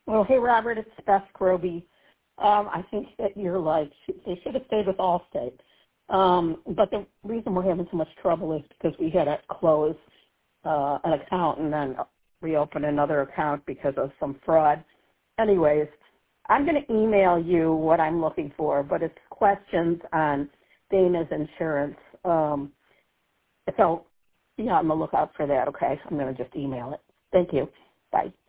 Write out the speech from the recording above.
Well, hey, Robert, it's Beth Groby. I think that you're like, they should have stayed with Allstate. But the reason we're having so much trouble is because we had to close an account and then reopen another account because of some fraud. Anyways, I'm going to email you what I'm looking for, but it's questions on Dana's insurance. So be on the lookout for that, okay? I'm going to just email it. Thank you. Bye.